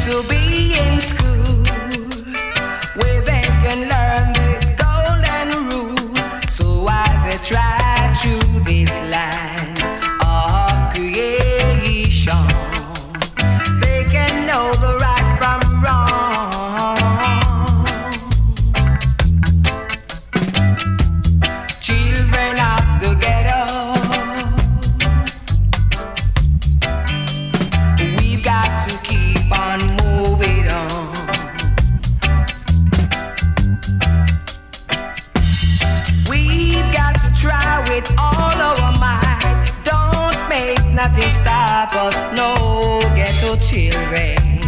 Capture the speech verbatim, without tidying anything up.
to be in school where they can learn the golden rule. So why they try through this land of creation? They can know the right from wrong. Children of the ghetto, we've got to keep on moving on. We've got to try with all our might. Don't make nothing stop us, no ghetto children.